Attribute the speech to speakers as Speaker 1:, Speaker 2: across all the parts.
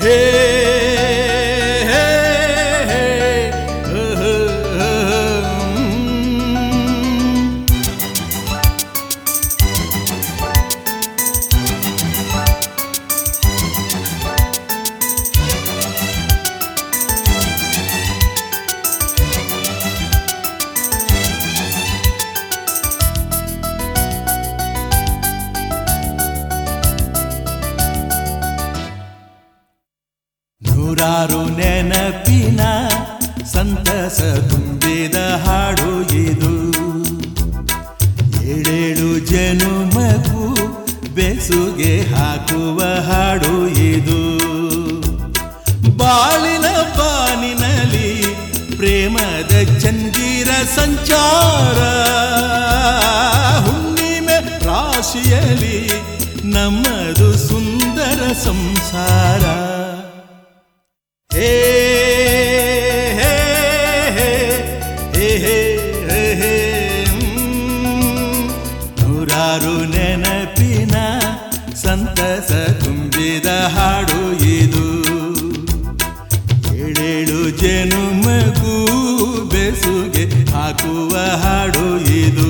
Speaker 1: ಹೇ ನೂರಾರು ನೆನಪಿನ ಸಂತಸ ತುಂಬಿದ ಹಾಡು ಇದು. ಏಳೇಳು ಜನುಮಗೂ ಬೆಸುಗೆ ಹಾಕುವ ಹಾಡು ಇದು. ಬಾಳಿನ ಬಾನಿನಲ್ಲಿ ಪ್ರೇಮದ ಚಂದಿರ ಸಂಚಾರ, ಹುಣ್ಣಿಮೆ ರಾಶಿಯಲ್ಲಿ ನಮ್ಮದು ಸುಂದರ ಸಂಸಾರ. ಹೇ ಹೇ ಹೇ ಹೇ ಹೇ ಹೇ ನೂರಾರು ನೆನಪಿನ ಸಂತಸ ತುಂಬಿದ ಹಾಡು ಇದು. ಏಳೇಳು ಜನುಮಗೂ ಬೆಸುಗೆ ಹಾಕುವ ಹಾಡು ಇದು.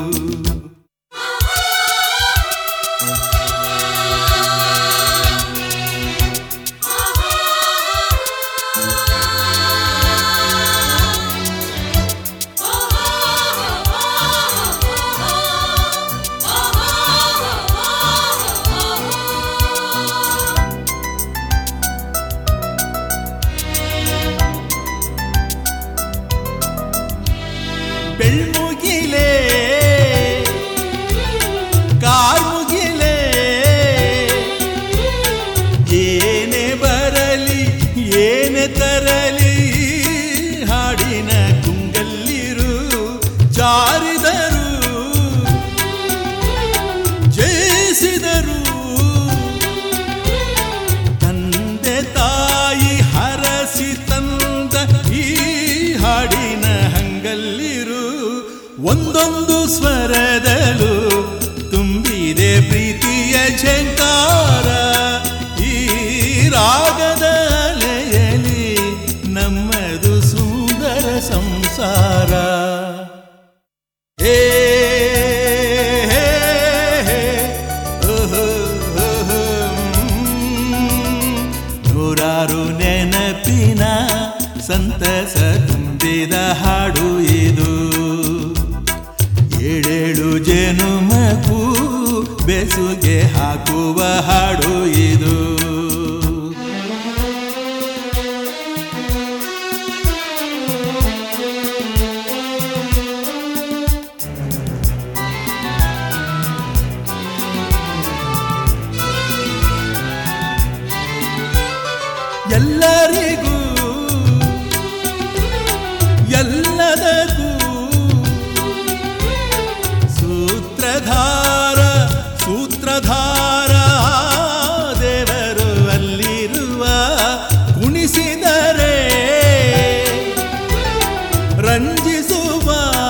Speaker 1: ಬೆಳ್ಮುಗಿಲೇ ಕಾರ್ಮುಗಿಲೇ ಏನೇ ಬರಲಿ ಏನೇ ತರಲಿ, ಹಾಡಿನ ತುಂಗಲ್ಲಿರು ಜಾರಿದರು ಜಯಿಸಿದರು. ತಂದೆ ತಾಯಿ ಹರಸಿ ತಂದ ಈ ಹಾಡಿನ ಹಂಗಲ್ಲಿರು. ಒಂದೊಂದು ಸ್ವರದಲ್ಲೂ ತುಂಬಿದೆ ಪ್ರೀತಿಯ ಝಂಕಾರ. ಈ ರಾಗದ ಅಲೆಯಲ್ಲಿ ನಮ್ಮದು ಸುಂದರ ಸಂಸಾರ. ಹೇ ಹೇ ಹೇ ಓಹೋ ಓಹೋ ನೂರಾರು ನೆನಪಿನ ಸಂತಸ ತುಂಬಿದ ಹಾಡು ಇದು. ಏಳೇಳು ಜನುಮಕ್ಕೂ ಬೆಸುಗೆ ಹಾಕುವ ಹಾಡು ಇದು. ಎಲ್ಲರಿಗೂ ಎಲ್ಲದಕ್ಕೂ ಸೂತ್ರಧಾರ ಸೂತ್ರಧಾರ ದೇವರು ಅಲ್ಲಿರುವ. ಕುಣಿಸಿದರೆ ರಂಜಿಸುವ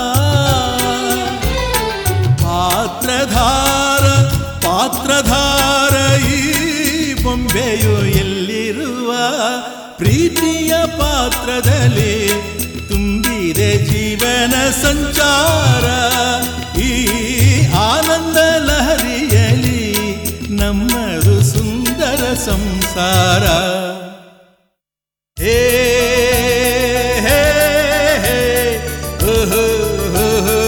Speaker 1: ಪಾತ್ರಧಾರ ಪಾತ್ರಧಾರ ಈ ಬೊಂಬೆಯು ಎಲ್ಲಿರುವ. ಪ್ರೀತಿಯ ಪಾತ್ರದಲ್ಲಿ ತುಂಬಿದೆ ಜೀವನ ಸಂಚಾರ. ಈ ಆನಂದ ಲಹರಿಯಲ್ಲಿ ನಮ್ಮದು ಸುಂದರ ಸಂಸಾರ. ಹೇ ಹೇ ಹೇ ಓಹೋ ಓಹೋ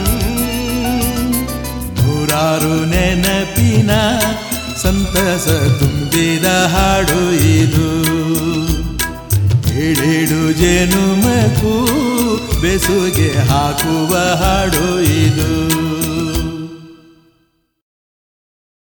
Speaker 1: ನೂರಾರು ನೆನಪಿನ ಸಂತಸ ತುಂಬಿದ ಹಾಡು ಇದು. ಏಳೇಳು ಜನುಮಕ್ಕೂ ಬೆಸುಗೆ ಹಾಕುವ ಹಾಡು ಇದು.